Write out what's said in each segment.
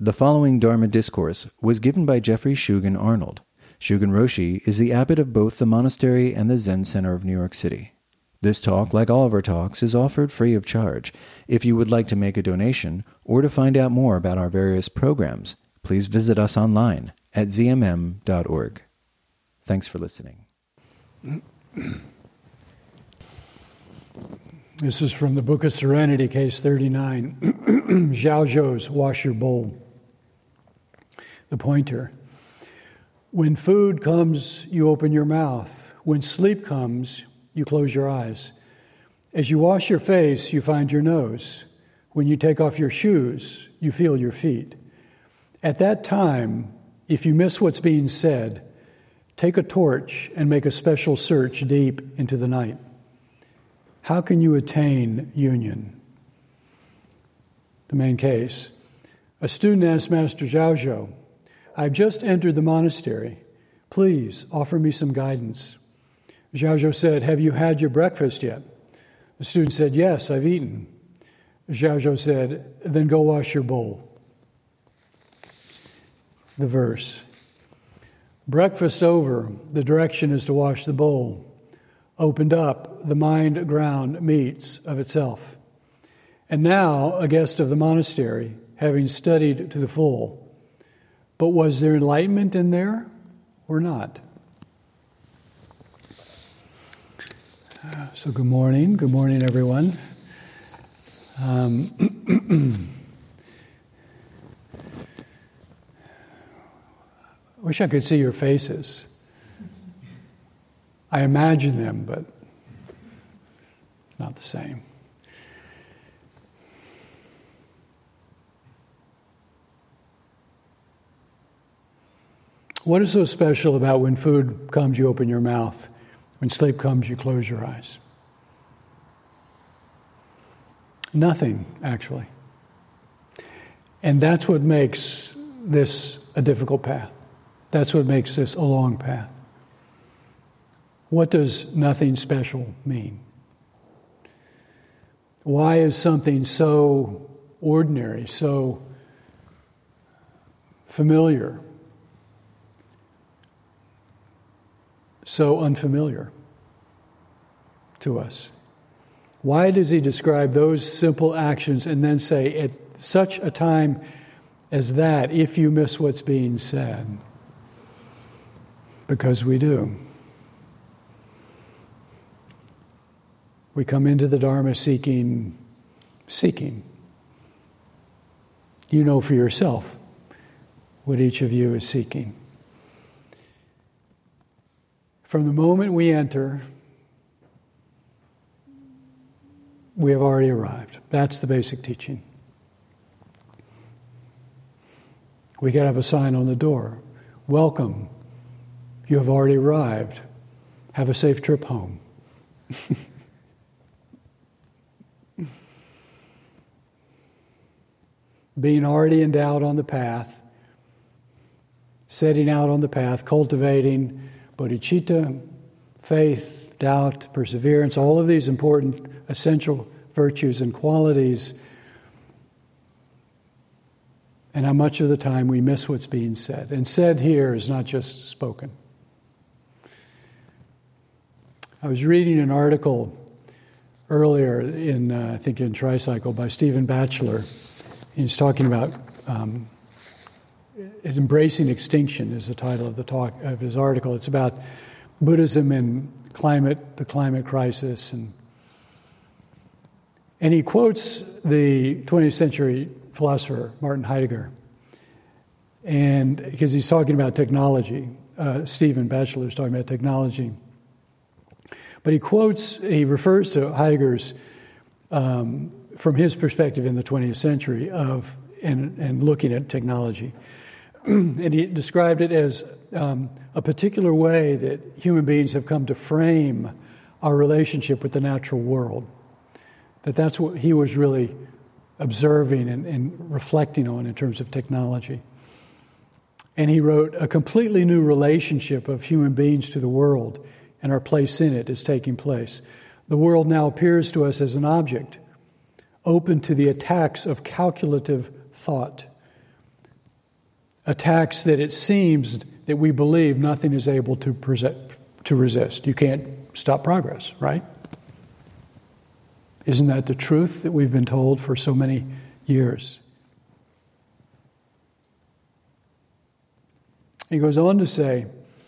The following Dharma discourse was given by Jeffrey Shugen Arnold. Shugen Roshi is the abbot of both the monastery and the Zen Center of New York City. This talk, like all of our talks, is offered free of charge. If you would like to make a donation or to find out more about our various programs, please visit us online at zmm.org. Thanks for listening. This is from the Book of Serenity, case 39, Zhao Zhou's Wash Your Bowl. The pointer. When food comes, you open your mouth. When sleep comes, you close your eyes. As you wash your face, you find your nose. When you take off your shoes, you feel your feet. At that time, if you miss what's being said, take a torch and make a special search deep into the night. How can you attain union? The main case. A student asked Master Zhao Zhou, I've just entered the monastery. Please offer me some guidance. Zhao Zhou said, have you had your breakfast yet? The student said, yes, I've eaten. Zhao Zhou said, then go wash your bowl. The verse. Breakfast over, the direction is to wash the bowl. Opened up, the mind ground meets of itself. And now, a guest of the monastery, having studied to the full. But was there enlightenment in there or not? So good morning. Good morning, everyone. I wish I could see your faces. I imagine them, but it's not the same. What is so special about when food comes, you open your mouth? When sleep comes, you close your eyes? Nothing, actually. And that's what makes this a difficult path. That's what makes this a long path. What does nothing special mean? Why is something so ordinary, so familiar, so unfamiliar to us? Why does he describe those simple actions and then say, at such a time as that, if you miss what's being said? Because we do. We come into the Dharma seeking. You know for yourself what each of you is seeking. From the moment we enter, we have already arrived. That's the basic teaching. We could have a sign on the door. Welcome. You have already arrived. Have a safe trip home. Being already endowed on the path, setting out on the path, cultivating bodhicitta, faith, doubt, perseverance, all of these important essential virtues and qualities. And how much of the time we miss what's being said. And said here is not just spoken. I was reading an article earlier I think in Tricycle by Stephen Batchelor. He's talking about Embracing Extinction is the title of of his article. It's about Buddhism and the climate crisis, and he quotes the 20th century philosopher Martin Heidegger, and because he's talking about technology. Stephen Batchelor is talking about technology, but he refers to Heidegger's. From his perspective in the 20th century and looking at technology. And he described it as a particular way that human beings have come to frame our relationship with the natural world. That's what he was really observing and reflecting on in terms of technology. And he wrote, a completely new relationship of human beings to the world and our place in it is taking place. The world now appears to us as an object, open to the attacks of calculative thought. attacks that it seems that we believe nothing is able to resist. You can't stop progress, right? Isn't that the truth that we've been told for so many years? He goes on to say,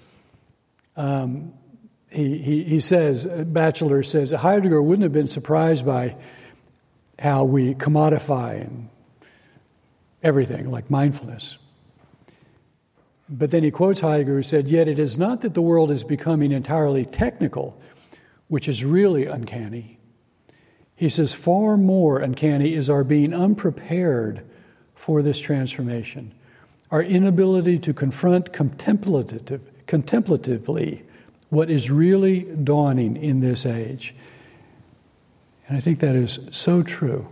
he says, Batchelor says, Heidegger wouldn't have been surprised by how we commodify and everything, like mindfulness. But then he quotes Heidegger, who said, yet it is not that the world is becoming entirely technical, which is really uncanny. He says, far more uncanny is our being unprepared for this transformation, our inability to confront contemplatively what is really dawning in this age. And I think that is so true.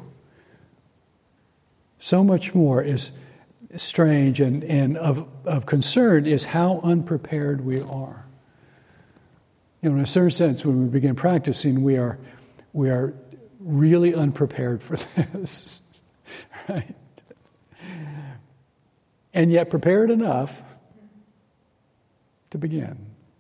So much more is strange and of concern is how unprepared we are. You know, in a certain sense, when we begin practicing, we are really unprepared for this, right? And yet prepared enough to begin.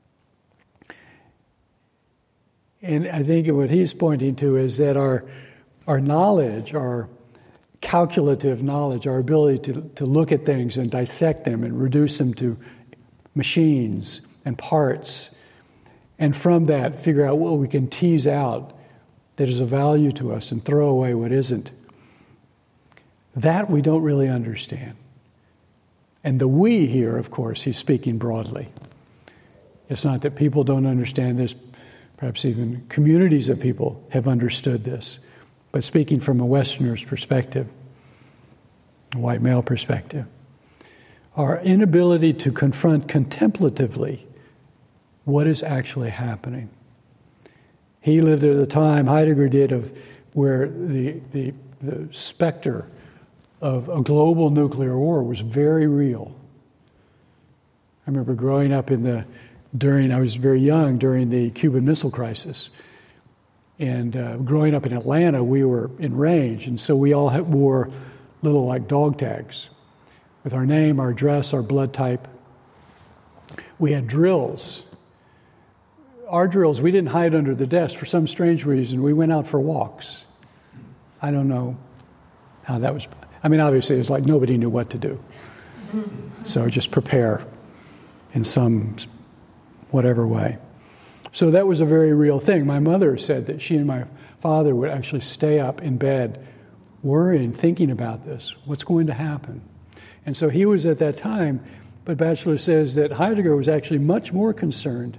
And I think what he's pointing to is that our knowledge, our calculative knowledge, our ability to look at things and dissect them and reduce them to machines and parts, and from that figure out what we can tease out that is of value to us and throw away what isn't. That we don't really understand. And the we here, of course, he's speaking broadly. It's not that people don't understand this, perhaps even communities of people have understood this, but speaking from a Westerner's perspective, a white male perspective, our inability to confront contemplatively what is actually happening. He lived at a time, Heidegger did, of where the specter of a global nuclear war was very real. I remember growing up I was very young during the Cuban Missile Crisis. And growing up in Atlanta, we were in range, and so we all wore little like dog tags with our name, our address, our blood type. We had drills. Our drills, we didn't hide under the desk for some strange reason. We went out for walks. I don't know how that was. I mean, obviously, it was like nobody knew what to do. So just prepare in some whatever way. So that was a very real thing. My mother said that she and my father would actually stay up in bed worrying, thinking about this. What's going to happen? And so he was at that time, but Batchelor says that Heidegger was actually much more concerned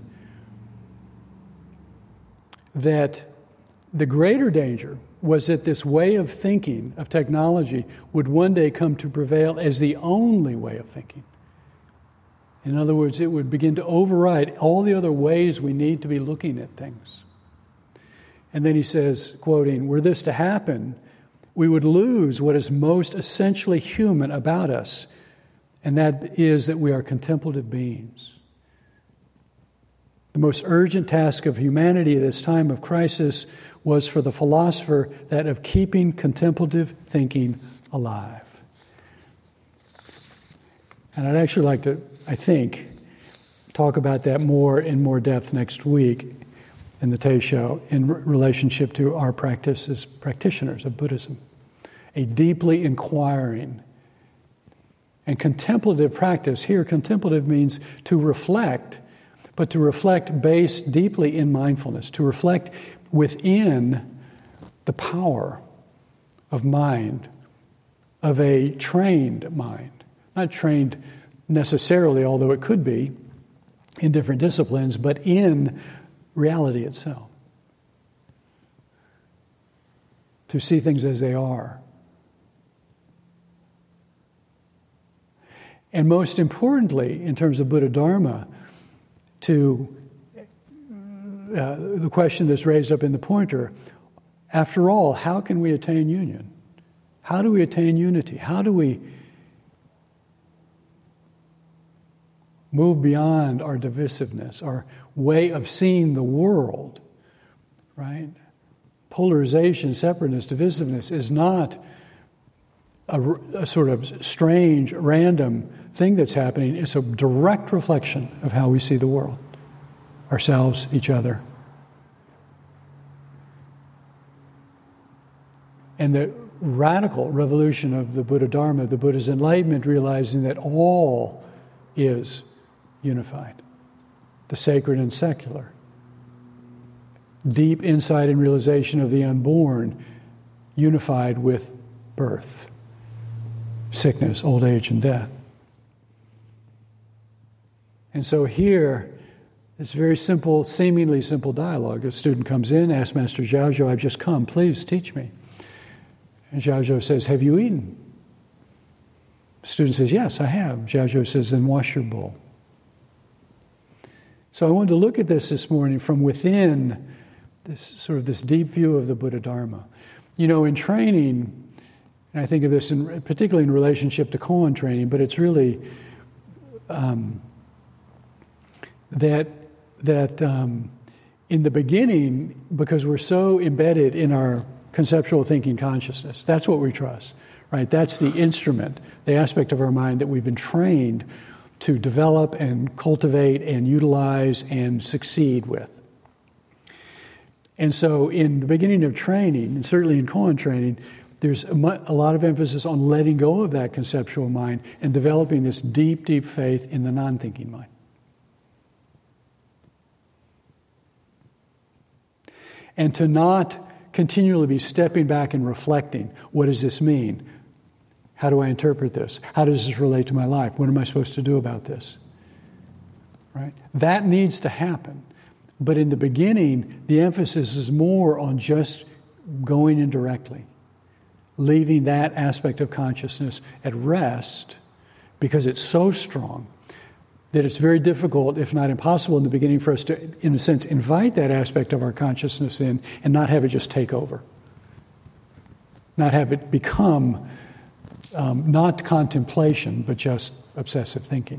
that the greater danger was that this way of thinking, of technology, would one day come to prevail as the only way of thinking. In other words, it would begin to override all the other ways we need to be looking at things. And then he says, quoting, were this to happen, we would lose what is most essentially human about us, and that is that we are contemplative beings. The most urgent task of humanity at this time of crisis was for the philosopher that of keeping contemplative thinking alive. And I'd actually like to, I think, talk about that more in more depth next week in the Tay Show in relationship to our practice as practitioners of Buddhism. A deeply inquiring and contemplative practice. Here, contemplative means to reflect, but to reflect based deeply in mindfulness, to reflect within the power of mind, of a trained mind. Not trained necessarily, although it could be, in different disciplines, but in reality itself. To see things as they are. And most importantly, in terms of Buddha Dharma, to the question that's raised up in the pointer, after all, how can we attain union? How do we attain unity? How do we move beyond our divisiveness, our way of seeing the world, right? Polarization, separateness, divisiveness is not a sort of strange, random thing that's happening is a direct reflection of how we see the world, ourselves, each other. And the radical revolution of the Buddha Dharma, the Buddha's enlightenment, realizing that all is unified, the sacred and secular. Deep insight and realization of the unborn, unified with birth, sickness, old age, and death. And so here, it's very simple, seemingly simple dialogue. A student comes in, asks Master Xiaozhou, I've just come, please teach me. And Xiaozhou says, have you eaten? The student says, yes, I have. Xiaozhou says, then wash your bowl. So I wanted to look at this morning from within this deep view of the Buddha Dharma. You know, in training, and I think of this particularly in relationship to koan training, but it's really that in the beginning, because we're so embedded in our conceptual thinking consciousness, that's what we trust, right? That's the instrument, the aspect of our mind that we've been trained to develop and cultivate and utilize and succeed with. And so in the beginning of training, and certainly in koan training, there's a lot of emphasis on letting go of that conceptual mind and developing this deep, deep faith in the non-thinking mind. And to not continually be stepping back and reflecting, what does this mean? How do I interpret this? How does this relate to my life? What am I supposed to do about this? Right? That needs to happen. But in the beginning, the emphasis is more on just going in directly, leaving that aspect of consciousness at rest, because it's so strong that it's very difficult, if not impossible in the beginning, for us to, in a sense, invite that aspect of our consciousness in and not have it just take over. Not have it become not contemplation, but just obsessive thinking.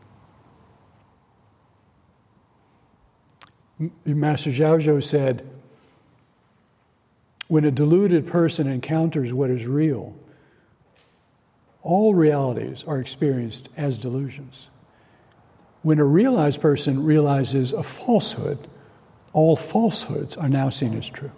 Master Xiaozhou said, when a deluded person encounters what is real, all realities are experienced as delusions. When a realized person realizes a falsehood, all falsehoods are now seen as true.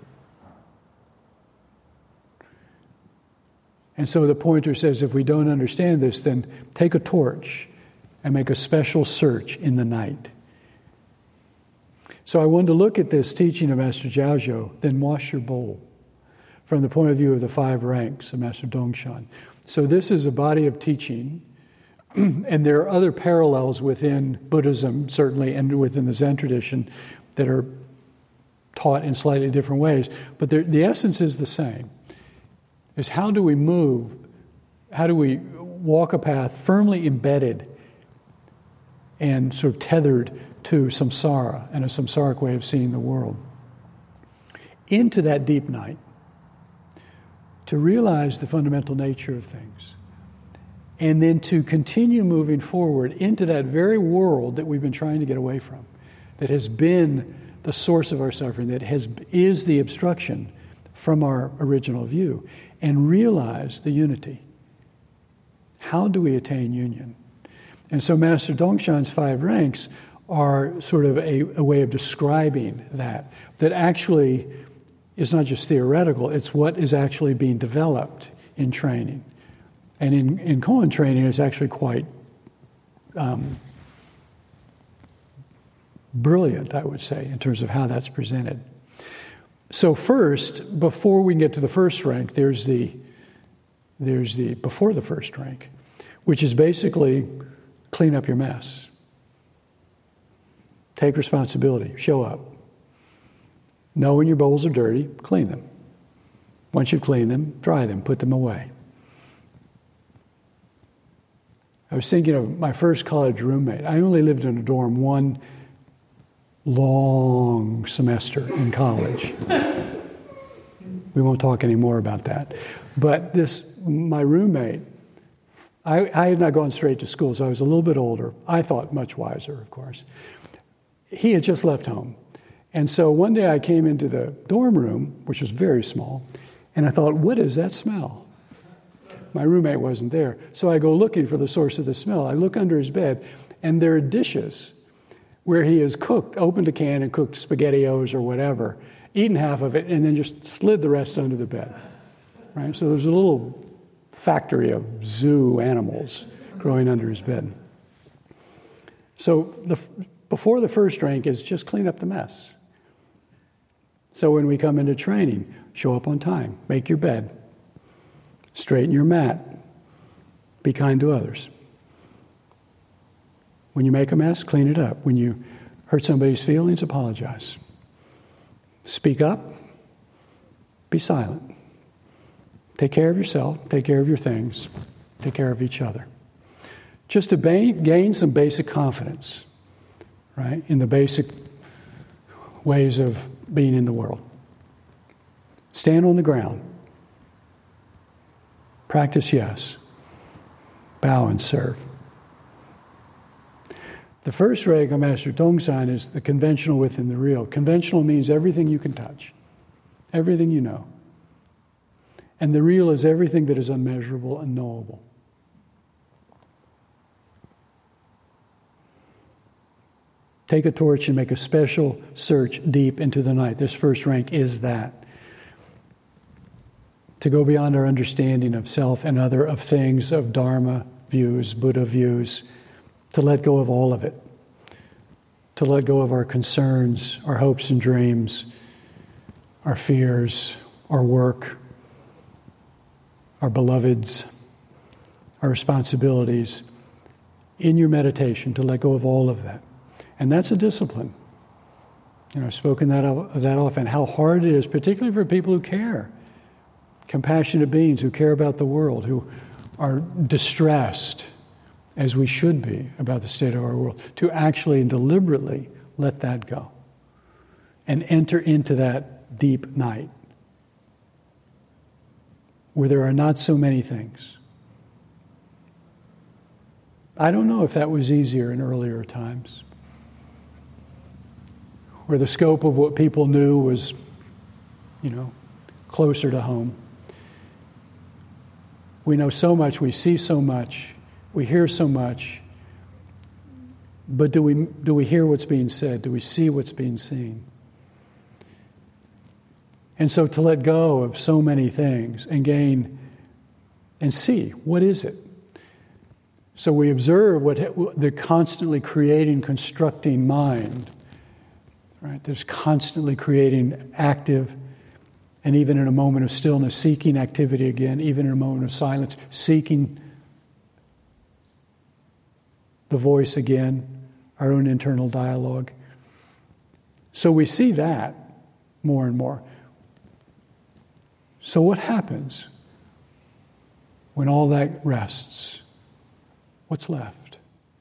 And so the pointer says, if we don't understand this, then take a torch and make a special search in the night. So I wanted to look at this teaching of Master Xiaozhou, then wash your bowl, from the point of view of the 5 ranks of Master Dongshan. So this is a body of teaching, and there are other parallels within Buddhism, certainly, and within the Zen tradition that are taught in slightly different ways. But the essence is the same. Is how do we move, how do we walk a path firmly embedded and sort of tethered to samsara and a samsaric way of seeing the world, into that deep night, to realize the fundamental nature of things, and then to continue moving forward into that very world that we've been trying to get away from, that has been the source of our suffering, that is the obstruction from our original view, and realize the unity. How do we attain union? And so Master Dongshan's 5 ranks are sort of a way of describing that actually is not just theoretical, it's what is actually being developed in training. And in koan training, it's actually quite brilliant, I would say, in terms of how that's presented. So first, before we can get to the first rank, there's the before the first rank, which is basically clean up your mess. Take responsibility. Show up. Know when your bowls are dirty, clean them. Once you've cleaned them, dry them, put them away. I was thinking of my first college roommate. I only lived in a dorm one long semester in college. We won't talk any more about that. But my roommate, I had not gone straight to school, so I was a little bit older. I thought much wiser, of course. He had just left home. And so one day I came into the dorm room, which was very small, and I thought, what is that smell? My roommate wasn't there. So I go looking for the source of the smell. I look under his bed, and there are dishes where he has opened a can and cooked SpaghettiOs or whatever, eaten half of it, and then just slid the rest under the bed. Right? So there's a little factory of zoo animals growing under his bed. So before the first drink is just clean up the mess. So when we come into training, show up on time, make your bed, straighten your mat, be kind to others. When you make a mess, clean it up. When you hurt somebody's feelings, apologize. Speak up, be silent. Take care of yourself, take care of your things, take care of each other. Just to gain some basic confidence, right, in the basic ways of being in the world. Stand on the ground. Practice yes. Bow and serve. The first rank of Master Tongsan is the conventional within the real. Conventional means everything you can touch, everything you know. And the real is everything that is unmeasurable and knowable. Take a torch and make a special search deep into the night. This first rank is that. To go beyond our understanding of self and other, of things, of Dharma views, Buddha views, to let go of all of it. To let go of our concerns, our hopes and dreams, our fears, our work, our beloveds, our responsibilities. In your meditation, to let go of all of that. And that's a discipline. You know, I've spoken that often, how hard it is, particularly for people who care. Compassionate beings who care about the world, who are distressed, as we should be, about the state of our world, to actually and deliberately let that go and enter into that deep night where there are not so many things. I don't know if that was easier in earlier times, where the scope of what people knew was, closer to home. We know so much, we see so much, we hear so much, but do we hear what's being said? Do we see what's being seen? And so to let go of so many things and gain and see, what is it? So we observe what the constantly creating, constructing mind, right? There's constantly creating active, and even in a moment of stillness, seeking activity again, even in a moment of silence, seeking the voice again, our own internal dialogue. So we see that more and more. So what happens when all that rests? What's left?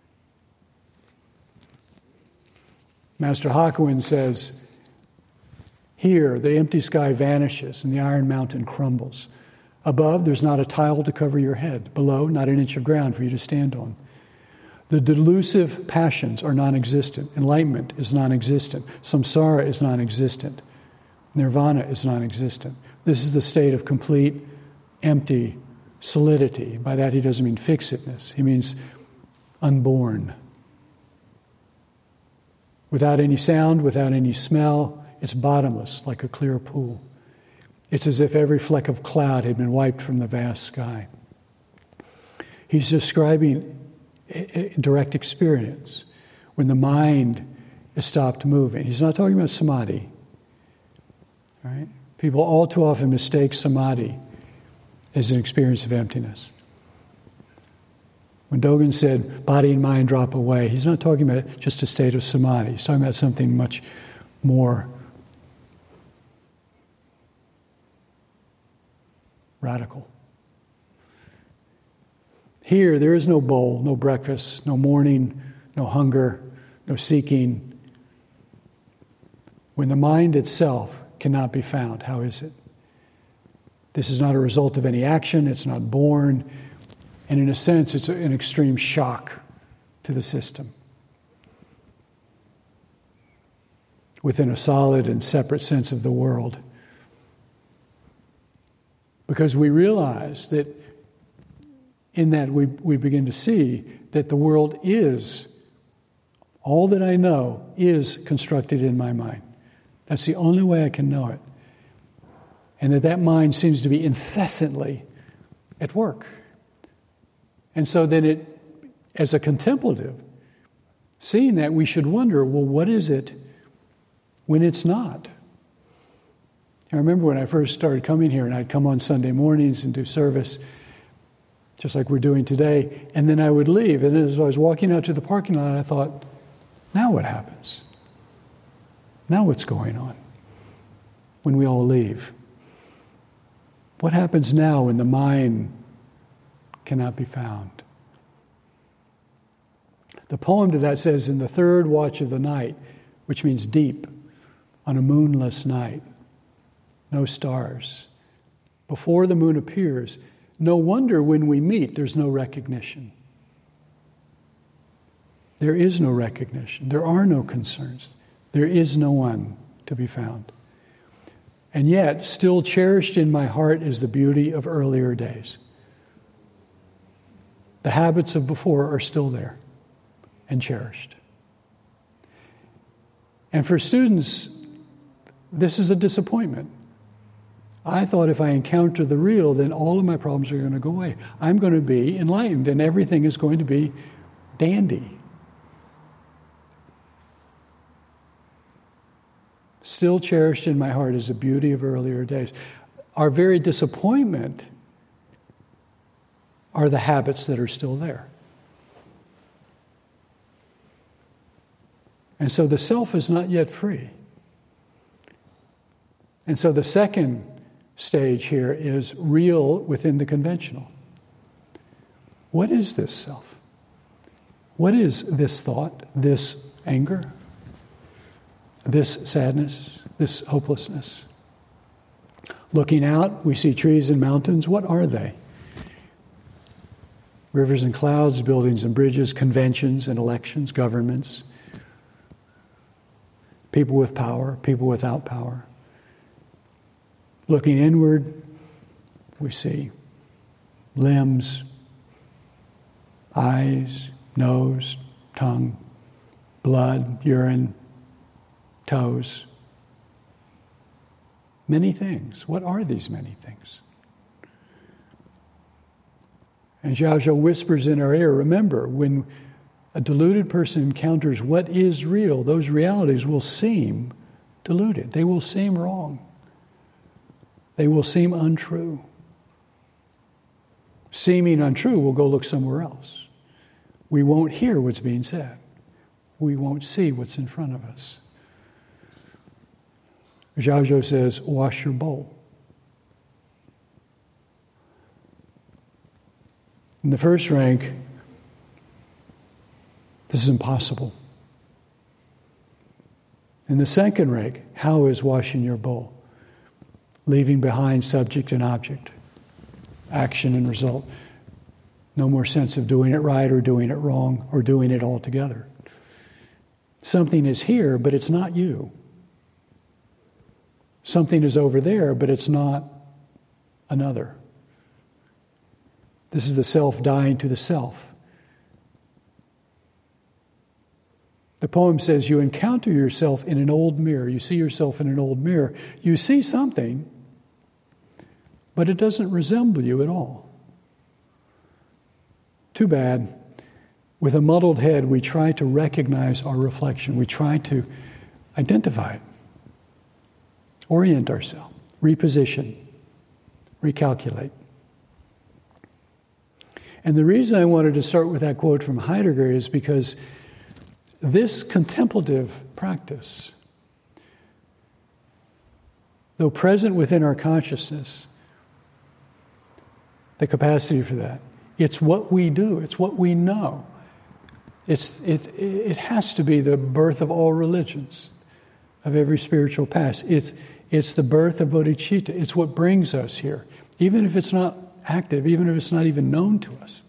Master Hakuin says, here the empty sky vanishes and the iron mountain crumbles. Above, there's not a tile to cover your head. Below, not an inch of ground for you to stand on. The delusive passions are non-existent. Enlightenment is non-existent. Samsara is non-existent. Nirvana is non-existent. This is the state of complete, empty solidity. By that he doesn't mean fixedness. He means unborn. Without any sound, without any smell, it's bottomless, like a clear pool. It's as if every fleck of cloud had been wiped from the vast sky. He's describing a direct experience when the mind is stopped moving. He's not talking about samadhi. Right? People all too often mistake samadhi as an experience of emptiness. When Dogen said body and mind drop away, he's not talking about just a state of samadhi. He's talking about something much more radical. Here, there is no bowl, no breakfast, no mourning, no hunger, no seeking. When the mind itself cannot be found, how is it? This is not a result of any action, it's not born, and in a sense, it's an extreme shock to the system. Within a solid and separate sense of the world. Because we realize that in that we begin to see that the world is, all that I know is constructed in my mind. That's the only way I can know it. And that mind seems to be incessantly at work. And so then it, as a contemplative, seeing that, we should wonder, well, what is it when it's not? I remember when I first started coming here, and I'd come on Sunday mornings and do service, just like we're doing today, and then I would leave. And as I was walking out to the parking lot, I thought, now what happens? Now what's going on when we all leave? What happens now when the mind cannot be found? The poem to that says, in the third watch of the night, which means deep, on a moonless night, no stars, before the moon appears, no wonder when we meet there's no recognition. There is no recognition. There are no concerns. There is no one to be found. And yet, still cherished in my heart is the beauty of earlier days. The habits of before are still there and cherished. And for students, this is a disappointment. I thought if I encounter the real, then all of my problems are going to go away. I'm going to be enlightened, and everything is going to be dandy. Still cherished in my heart is the beauty of earlier days. Our very disappointment are the habits that are still there. And so the self is not yet free. And so the second stage here is real within the conventional. What is this self? What is this thought, this anger, this sadness, this hopelessness? Looking out, we see trees and mountains. What are they? Rivers and clouds, buildings and bridges, conventions and elections, governments, people with power, people without power. Looking inward, we see limbs, eyes, nose, tongue, blood, urine, toes. Many things. What are these many things? And Zhao whispers in our ear, remember, when a deluded person encounters what is real, those realities will seem deluded. They will seem wrong. They will seem untrue. Seeming untrue, we'll go look somewhere else. We won't hear what's being said. We won't see what's in front of us. Zhao says, wash your bowl. In the first rank, this is impossible. In the second rank, how is washing your bowl? Leaving behind subject and object, action and result. No more sense of doing it right or doing it wrong or doing it all together. Something is here, but it's not you. Something is over there, but it's not another. This is the self dying to the self. The poem says you encounter yourself in an old mirror. You see yourself in an old mirror. You see something, but it doesn't resemble you at all. Too bad. With a muddled head, we try to recognize our reflection. We try to identify it, orient ourselves, reposition, recalculate. And the reason I wanted to start with that quote from Heidegger is because this contemplative practice, though present within our consciousness, the capacity for that, it's what we do, it's what we know. It has to be the birth of all religions, of every spiritual path. It's the birth of bodhicitta. It's what brings us here, even if it's not active, even if it's not even known to us.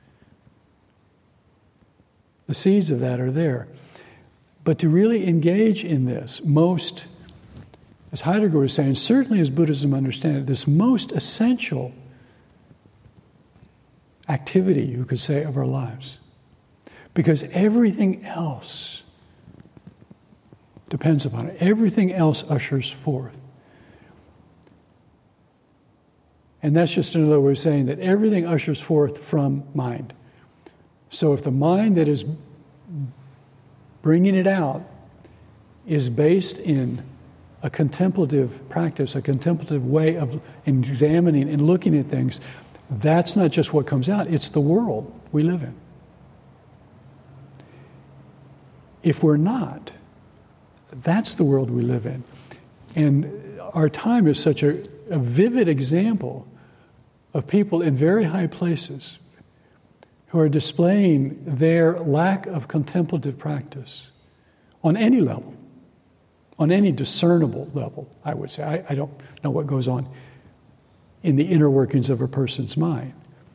The seeds of that are there. But to really engage in this most, as Heidegger was saying, certainly as Buddhism understands it, this most essential activity, you could say, of our lives. Because everything else depends upon it. Everything else ushers forth. And that's just another way of saying that everything ushers forth from mind. So if the mind that is bringing it out is based in a contemplative practice, a contemplative way of examining and looking at things, that's not just what comes out, it's the world we live in. If we're not, that's the world we live in. And our time is such a vivid example of people in very high places who are displaying their lack of contemplative practice on any level, on any discernible level, I would say. I don't know what goes on in the inner workings of a person's mind.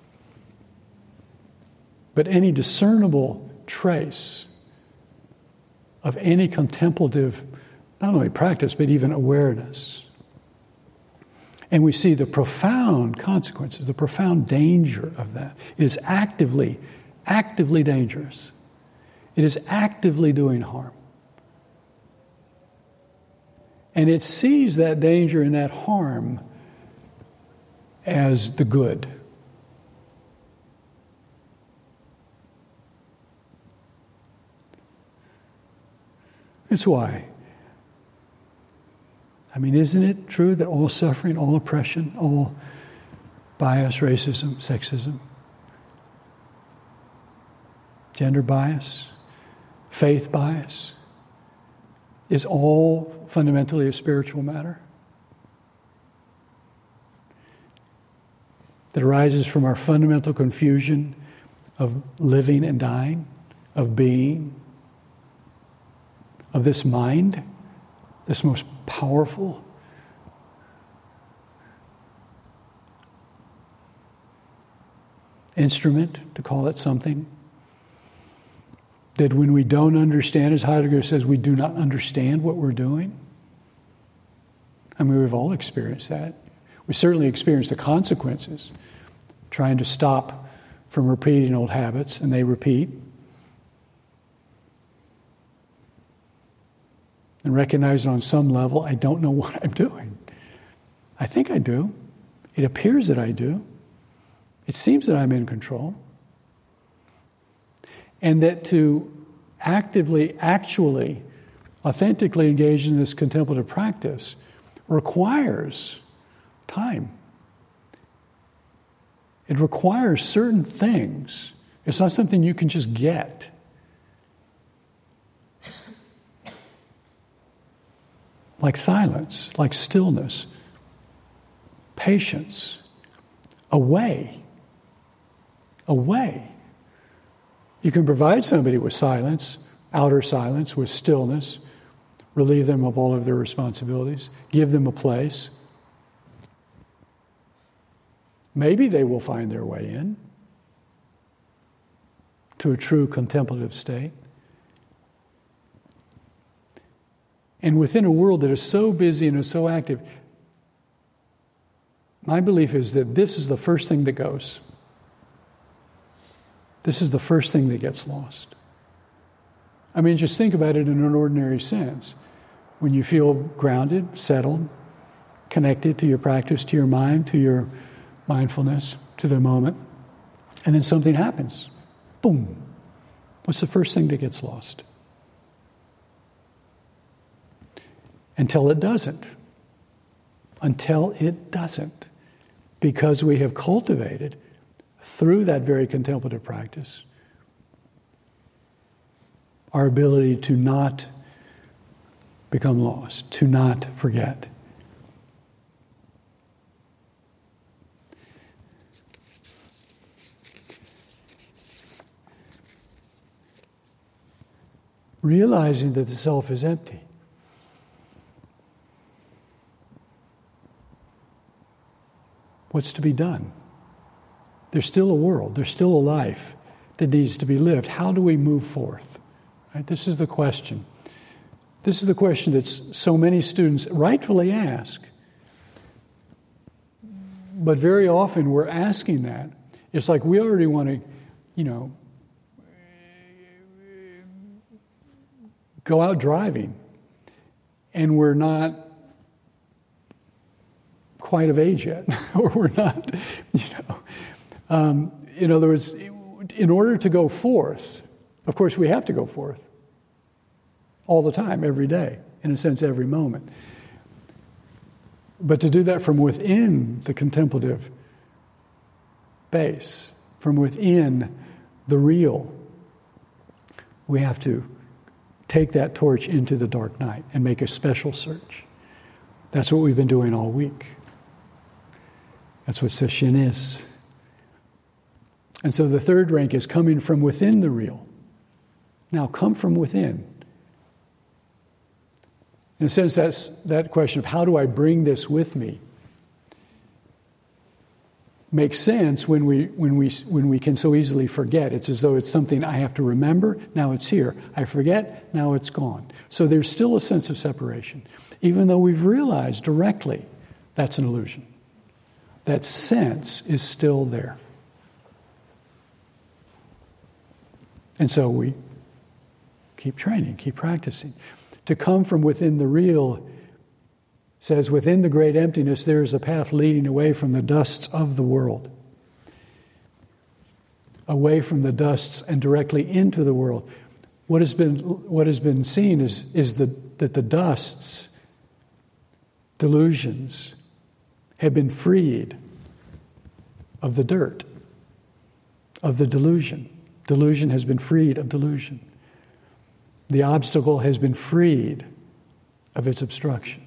But any discernible trace of any contemplative, not only practice, but even awareness. And we see the profound consequences, the profound danger of that. It is actively dangerous. It is actively doing harm. And it sees that danger and that harm as the good. That's why. I mean, isn't it true that all suffering, all oppression, all bias, racism, sexism, gender bias, faith bias, is all fundamentally a spiritual matter? That arises from our fundamental confusion of living and dying, of being, of this mind, this most powerful instrument, to call it something, that when we don't understand, as Heidegger says, we do not understand what we're doing. I mean, we've all experienced that. We certainly experience the consequences, trying to stop from repeating old habits, and they repeat. And recognize on some level, I don't know what I'm doing. I think I do. It appears that I do. It seems that I'm in control. And that to actively, actually, authentically engage in this contemplative practice requires time. It requires certain things. It's not something you can just get. Like silence, like stillness, patience, a way. You can provide somebody with silence, outer silence, with stillness, relieve them of all of their responsibilities, give them a place. Maybe they will find their way in to a true contemplative state. And within a world that is so busy and is so active, my belief is that this is the first thing that goes. This is the first thing that gets lost. I mean, just think about it in an ordinary sense. When you feel grounded, settled, connected to your practice, to your mind, to your mindfulness, to the moment, and then something happens. Boom. What's the first thing that gets lost? Until it doesn't. Until it doesn't. Because we have cultivated, through that very contemplative practice, our ability to not become lost, to not forget. Realizing that the self is empty. What's to be done? There's still a world, there's still a life that needs to be lived. How do we move forth? Right? This is the question. This is the question that so many students rightfully ask. But very often we're asking that It's like we already want to, go out driving, and we're not quite of age yet, or we're not, in other words, in order to go forth, of course we have to go forth all the time, every day, in a sense, every moment. But to do that from within the contemplative base, from within the real, we have to take that torch into the dark night and make a special search. That's what we've been doing all week. That's what Sesshin is. And so the third rank is coming from within the real. Now, come from within. In a sense, that's that question of how do I bring this with me makes sense when we can so easily forget. It's as though it's something I have to remember. Now it's here. I forget. Now it's gone. So there's still a sense of separation, even though we've realized directly that's an illusion. That sense is still there. And so we keep training, keep practicing. To come from within the real says, within the great emptiness, there is a path leading away from the dusts of the world. Away from the dusts and directly into the world. What has been seen is that the dusts, delusions, have been freed of the dirt, of the delusion. Delusion has been freed of delusion. The obstacle has been freed of its obstruction.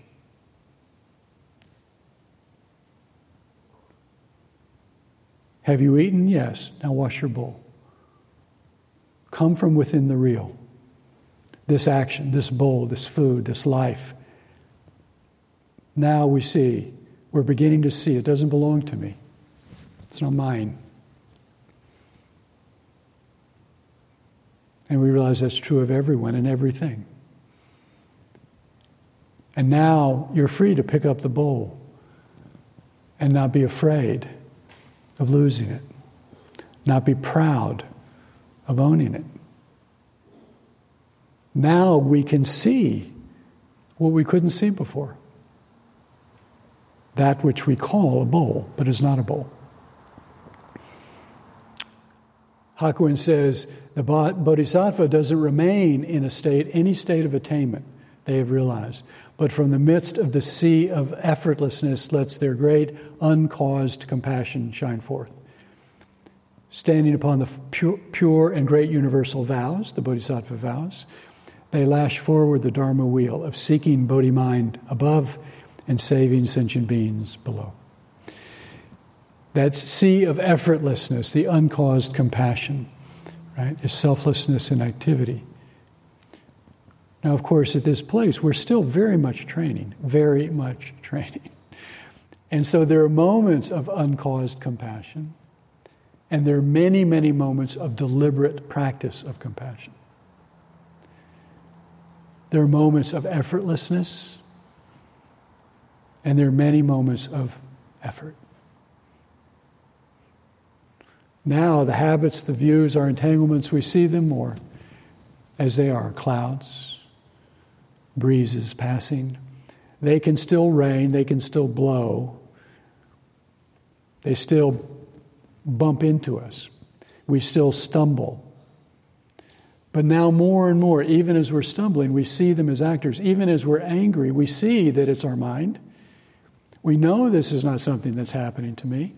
Have you eaten? Yes. Now wash your bowl. Come from within the real. This action, this bowl, this food, this life. Now we're beginning to see it doesn't belong to me. It's not mine. And we realize that's true of everyone and everything. And now you're free to pick up the bowl and not be afraid of losing it, not be proud of owning it. Now we can see what we couldn't see before. That which we call a bowl, but is not a bowl. Hakuin says, the bodhisattva doesn't remain in any state of attainment, they have realized, but from the midst of the sea of effortlessness lets their great uncaused compassion shine forth. Standing upon the pure and great universal vows, the bodhisattva vows, they lash forward the Dharma wheel of seeking Bodhi mind above and saving sentient beings below. That sea of effortlessness, the uncaused compassion, right, is selflessness in activity. Now, of course, at this place, we're still very much training. And so there are moments of uncaused compassion, and there are many, many moments of deliberate practice of compassion. There are moments of effortlessness, and there are many moments of effort. Now, the habits, the views, our entanglements, we see them more as they are, clouds, breezes passing. They can still rain, they can still blow. They still bump into us. We still stumble. But now more and more, even as we're stumbling, we see them as actors. Even as we're angry, we see that it's our mind. We know this is not something that's happening to me.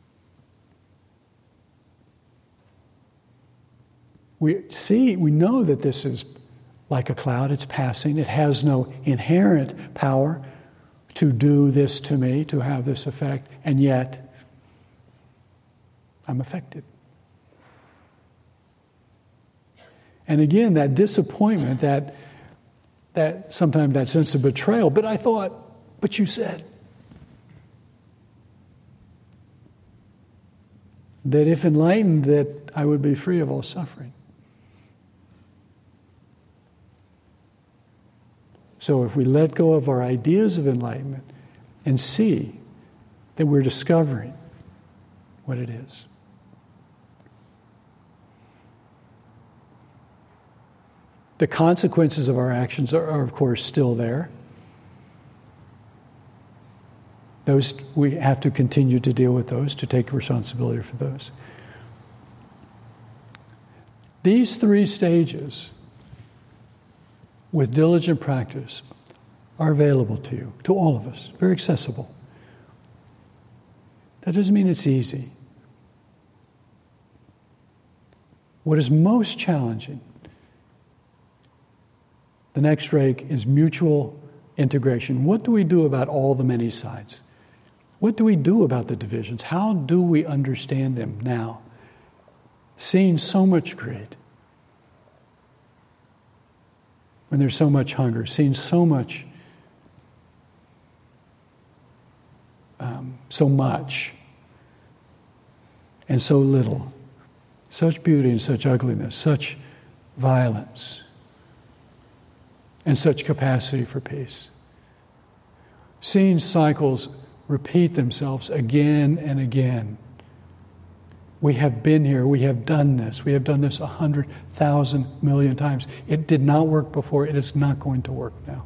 We know that this is like a cloud, it's passing. It has no inherent power to do this to me, to have this effect, and yet I'm affected. And again, that disappointment, that sometimes that sense of betrayal, but you said. That if enlightened, that I would be free of all suffering. So if we let go of our ideas of enlightenment and see that we're discovering what it is. The consequences of our actions are of course, still there. Those, we have to continue to deal with those, to take responsibility for those. These 3 stages, with diligent practice, are available to you, to all of us, very accessible. That doesn't mean it's easy. What is most challenging, the next rake, is mutual integration. What do we do about all the many sides? What do we do about the divisions? How do we understand them now? Seeing so much greed, when there's so much hunger, seeing so much, so much, and so little, such beauty and such ugliness, such violence, and such capacity for peace. Seeing cycles repeat themselves again and again. We have been here, we have done this 100,000 million times. It did not work before, it is not going to work now.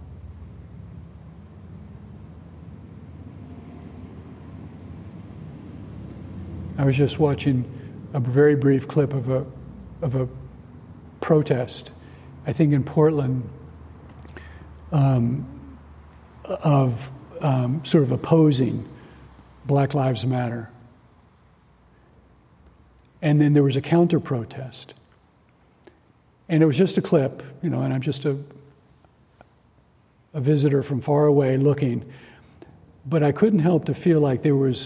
I was just watching a very brief clip of a protest, I think in Portland, of sort of opposing Black Lives Matter. And then there was a counter-protest. And it was just a clip, and I'm just a visitor from far away looking. But I couldn't help to feel like there was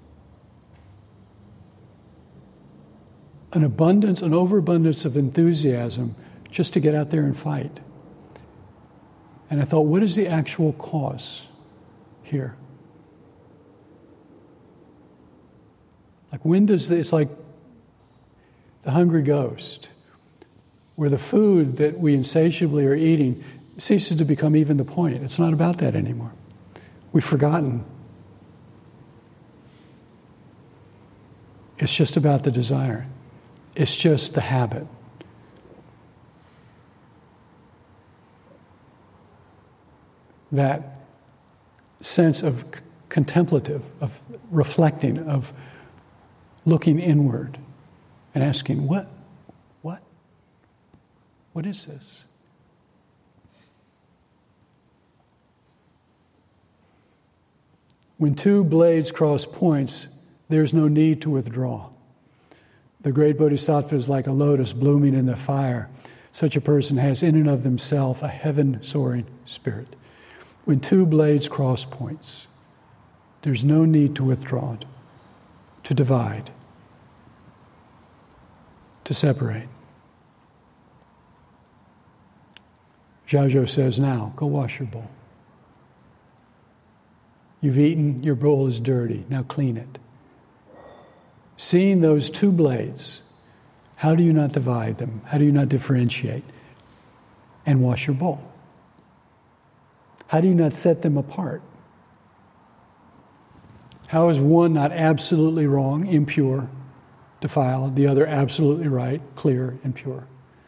an overabundance of enthusiasm just to get out there and fight. And I thought, what is the actual cause here? Like, when does it's like the hungry ghost, where the food that we insatiably are eating ceases to become even the point. It's not about that anymore. We've forgotten. It's just about the desire. It's just the habit. That sense of contemplative, of reflecting, of looking inward and asking, what is this? When 2 blades cross points, there's no need to withdraw. The great bodhisattva is like a lotus blooming in the fire. Such a person has in and of themselves a heaven-soaring spirit. When 2 blades cross points, there's no need to withdraw, to divide, to separate. Xiaozhou says, now, go wash your bowl. You've eaten, your bowl is dirty, now clean it. Seeing those 2 blades, how do you not divide them? How do you not differentiate? And wash your bowl. How do you not set them apart? How is one not absolutely wrong, impure, defiled, the other absolutely right, clear, and pure?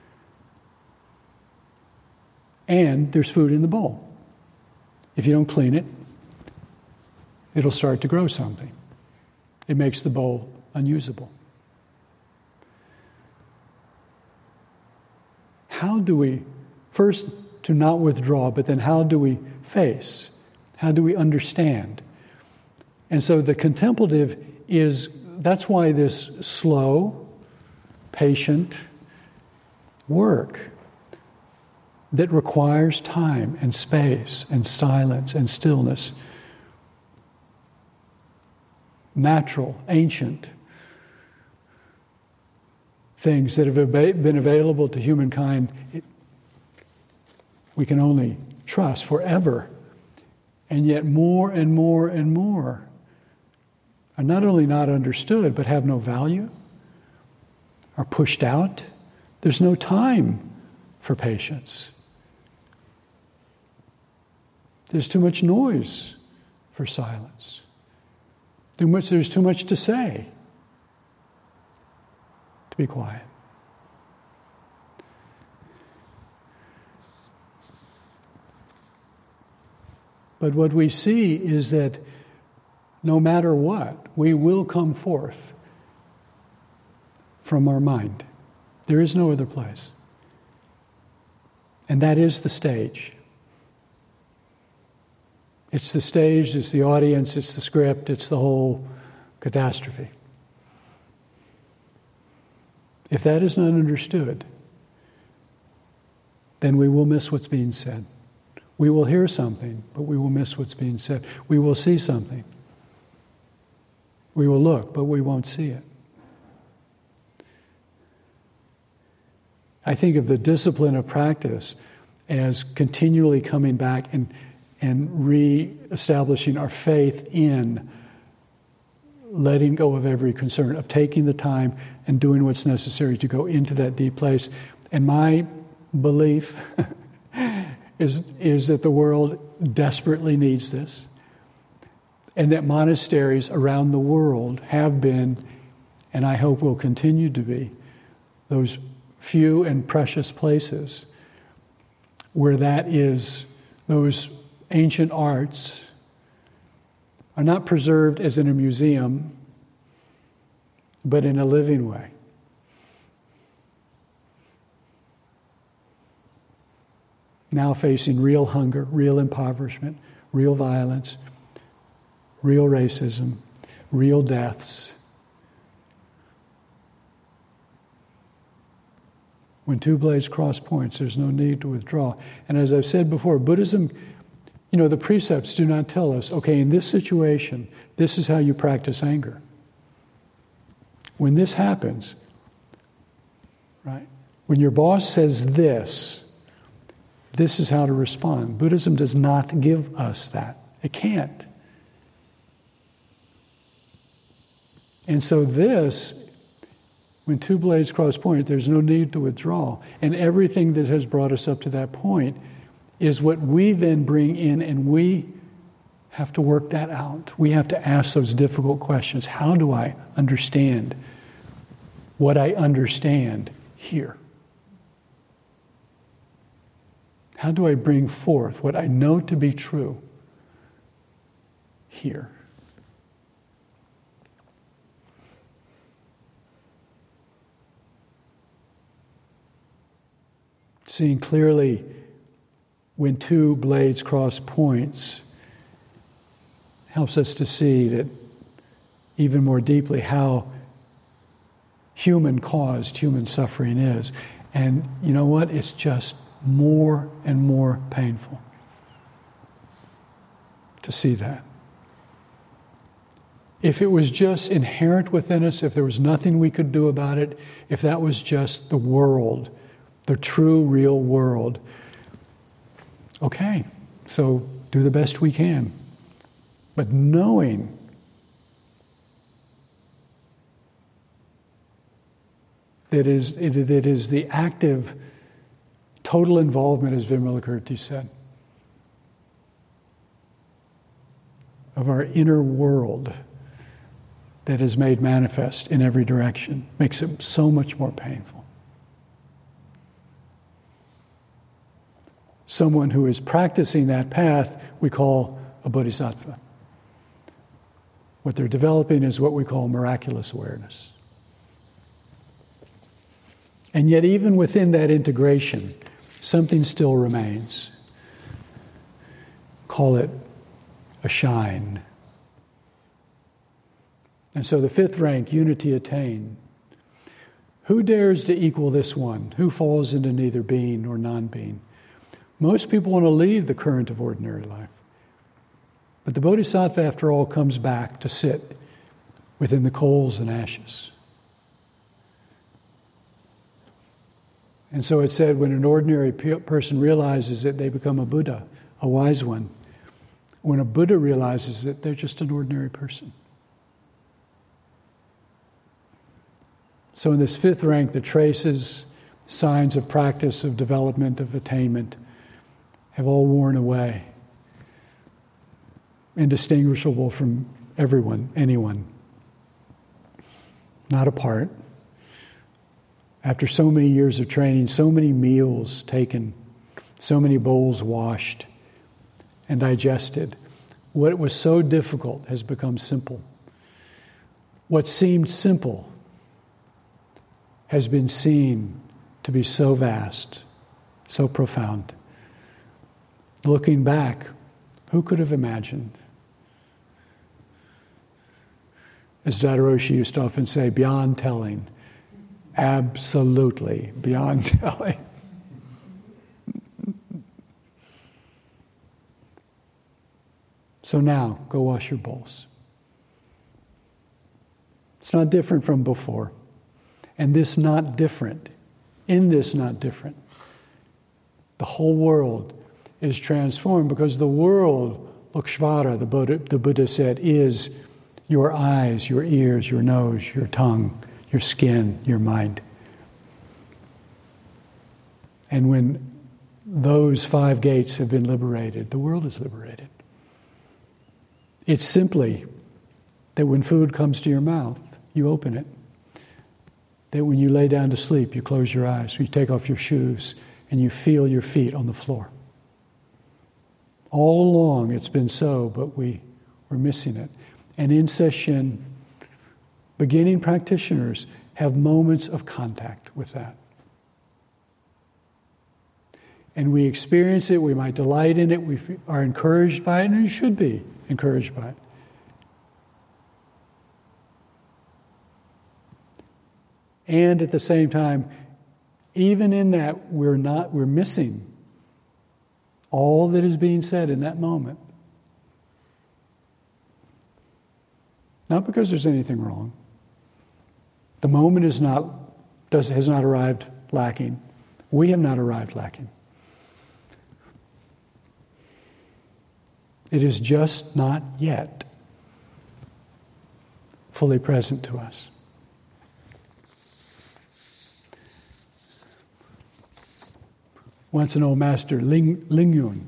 And there's food in the bowl. If you don't clean it, it'll start to grow something. It makes the bowl unusable. How do we, first to not withdraw, but then how do we face? How do we understand? And so the contemplative that's why this slow, patient work that requires time and space and silence and stillness, natural, ancient things that have been available to humankind, we can only trust forever. And yet more and more and more are not only not understood, but have no value, are pushed out. There's no time for patience. There's too much noise for silence. There's too much to say to be quiet. But what we see is that no matter what, we will come forth from our mind. There is no other place. And that is the stage. It's the stage, it's the audience, it's the script, it's the whole catastrophe. If that is not understood, then we will miss what's being said. We will hear something, but we will miss what's being said. We will see something. We will look, but we won't see it. I think of the discipline of practice as continually coming back and re-establishing our faith in letting go of every concern, of taking the time and doing what's necessary to go into that deep place. And my belief is that the world desperately needs this, and that monasteries around the world have been, and I hope will continue to be, those few and precious places where that is, those ancient arts are not preserved as in a museum, but in a living way. Now facing real hunger, real impoverishment, real violence, real racism, real deaths. When two blades cross points, there's no need to withdraw. And as I've said before, Buddhism, the precepts do not tell us, okay, in this situation, this is how you practice anger. When this happens, right? When your boss says this is how to respond. Buddhism does not give us that. It can't. And so when two blades cross point, there's no need to withdraw. And everything that has brought us up to that point is what we then bring in, and we have to work that out. We have to ask those difficult questions. How do I understand what I understand here? How do I bring forth what I know to be true here? Seeing clearly when two blades cross points helps us to see that even more deeply how human-caused human suffering is. And you know what? It's just more and more painful to see that. If it was just inherent within us, if there was nothing we could do about it, if that was just the world, the true, real world, okay, so do the best we can. But knowing that it is the active, total involvement, as Vimalakirti said, of our inner world that is made manifest in every direction, makes it so much more painful. Someone who is practicing that path, we call a bodhisattva. What they're developing is what we call miraculous awareness. And yet, even within that integration, something still remains. Call it a shine. And so the fifth rank, unity attained. Who dares to equal this one? Who falls into neither being nor non-being? Most people want to leave the current of ordinary life. But the bodhisattva, after all, comes back to sit within the coals and ashes. And so it said, when an ordinary person realizes it, they become a Buddha, a wise one. When a Buddha realizes it, they're just an ordinary person. So in this fifth rank, the traces, signs of practice, of development, of attainment, have all worn away, indistinguishable from everyone, anyone, not apart. After so many years of training, so many meals taken, so many bowls washed, and digested. What was so difficult has become simple. What seemed simple has been seen to be so vast, so profound. Looking back, who could have imagined? As Dada Roshi used to often say, beyond telling. Absolutely beyond telling. So now, go wash your bowls. It's not different from before. And this not different. In this not different. The whole world is transformed because the world, Lokshvara, the Buddha said, is your eyes, your ears, your nose, your tongue, your skin, your mind. And when those 5 gates have been liberated, the world is liberated. It's simply that when food comes to your mouth, you open it. That when you lay down to sleep, you close your eyes, you take off your shoes, and you feel your feet on the floor. All along it's been so, but we're missing it. And in session, beginning practitioners have moments of contact with that. And we experience it, we might delight in it, we are encouraged by it, and you should be encouraged by it. And at the same time, even in that, we're missing all that is being said in that moment. Not because there's anything wrong. The moment has not arrived lacking. We have not arrived lacking. It is just not yet fully present to us. Once an old master, Ling Yun,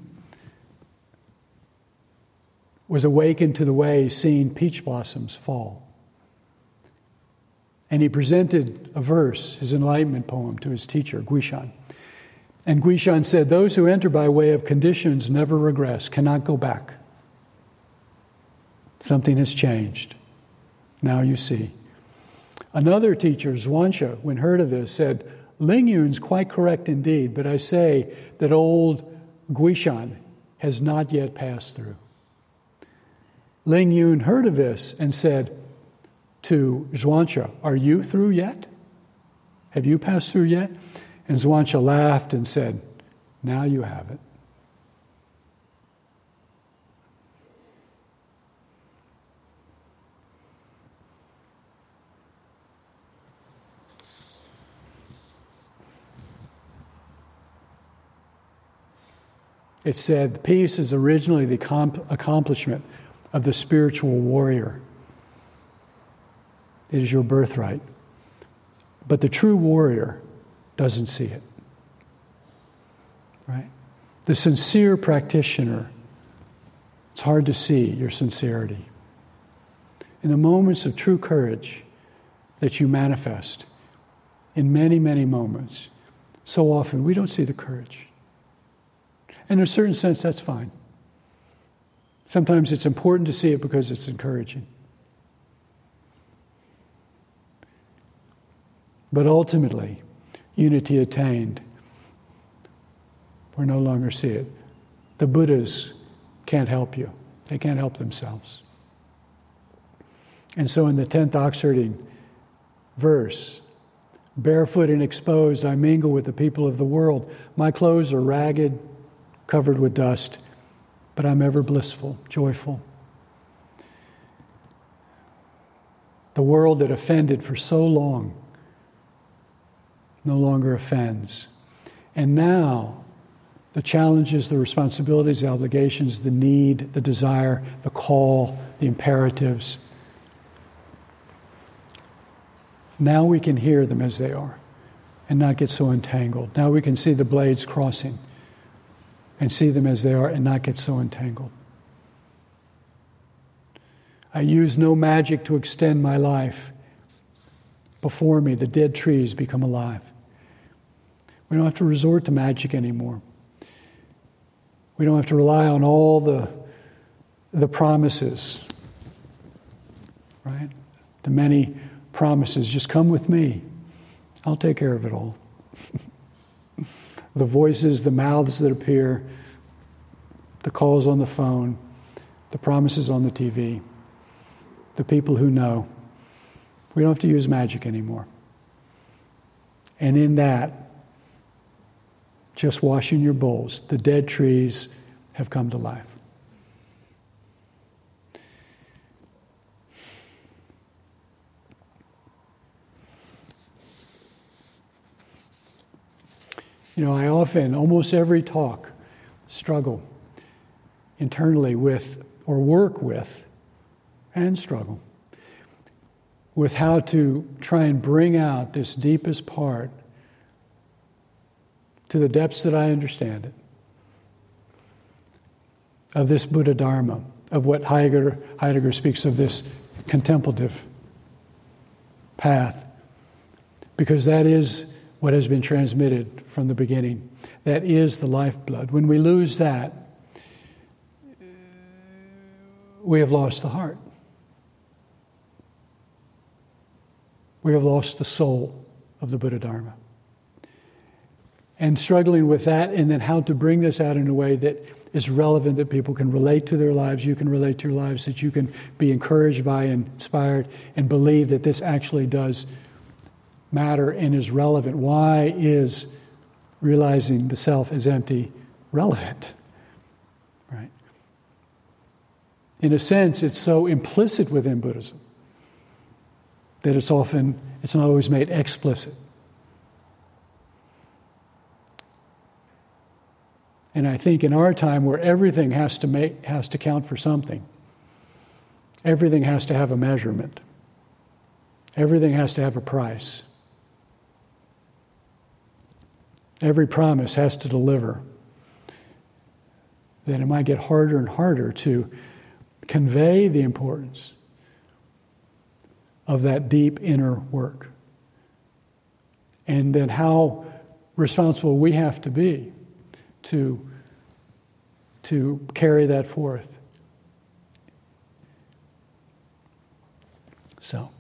was awakened to the way seeing peach blossoms fall. And he presented a verse, his enlightenment poem, to his teacher, Guishan. And Guishan said, those who enter by way of conditions never regress, cannot go back. Something has changed. Now you see. Another teacher, Zhuangzi, when heard of this, said, Ling Yun's quite correct indeed, but I say that old Guishan has not yet passed through. Ling Yun heard of this and said to Zhuangzi, are you through yet? Have you passed through yet? And Zhuangzi laughed and said, now you have it. It said, peace is originally the accomplishment of the spiritual warrior. It is your birthright. But the true warrior doesn't see it. Right? The sincere practitioner, it's hard to see your sincerity. In the moments of true courage that you manifest, in many, many moments, so often we don't see the courage. And in a certain sense, that's fine. Sometimes it's important to see it because it's encouraging. But ultimately, unity attained, we no longer see it. The Buddhas can't help you. They can't help themselves. And so in the 10th Oxherding verse, barefoot and exposed, I mingle with the people of the world. My clothes are ragged, covered with dust, but I'm ever blissful, joyful. The world that offended for so long no longer offends. And now, the challenges, the responsibilities, the obligations, the need, the desire, the call, the imperatives, now we can hear them as they are and not get so entangled. Now we can see the blades crossing and see them as they are and not get so entangled. I use no magic to extend my life. Before me, the dead trees become alive. We don't have to resort to magic anymore. We don't have to rely on all the promises, right? The many promises. Just come with me. I'll take care of it all. The voices, the mouths that appear, the calls on the phone, the promises on the TV, the people who know. We don't have to use magic anymore. And in that, just washing your bowls, the dead trees have come to life. You know, I often, almost every talk, struggle internally with, or work with, and struggle with how to try and bring out this deepest part to the depths that I understand it, of this Buddha Dharma, of what Heidegger speaks of, this contemplative path, because that is what has been transmitted from the beginning. That is the lifeblood. When we lose that, we have lost the heart. We have lost the soul of the Buddha Dharma. And struggling with that, and then how to bring this out in a way that is relevant, that people can relate to their lives, you can relate to your lives, that you can be encouraged by, inspired, and believe that this actually does matter and is relevant. Why is realizing the self is empty relevant? Right? In a sense, it's so implicit within Buddhism that it's not always made explicit. And I think in our time, where everything has to count for something, everything has to have a measurement, everything has to have a price, every promise has to deliver, then it might get harder and harder to convey the importance of that deep inner work. And then how responsible we have to be to carry that forth. So,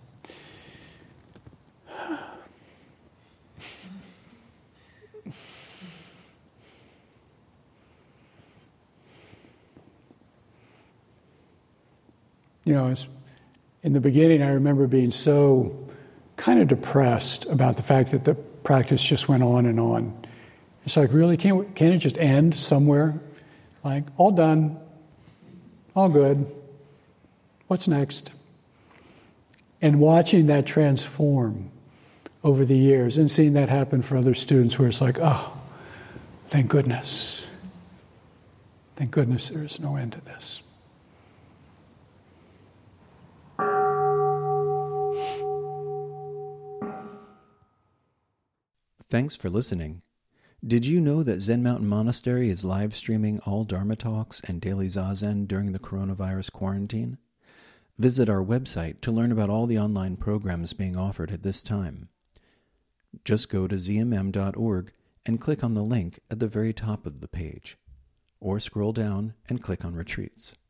you know, in the beginning, I remember being so kind of depressed about the fact that the practice just went on and on. It's like, really, can't it just end somewhere? Like, all done, all good. What's next? And watching that transform over the years and seeing that happen for other students where it's like, oh, thank goodness. Thank goodness there is no end to this. Thanks for listening. Did you know that Zen Mountain Monastery is live streaming all Dharma talks and daily Zazen during the coronavirus quarantine? Visit our website to learn about all the online programs being offered at this time. Just go to zmm.org and click on the link at the very top of the page, or scroll down and click on Retreats.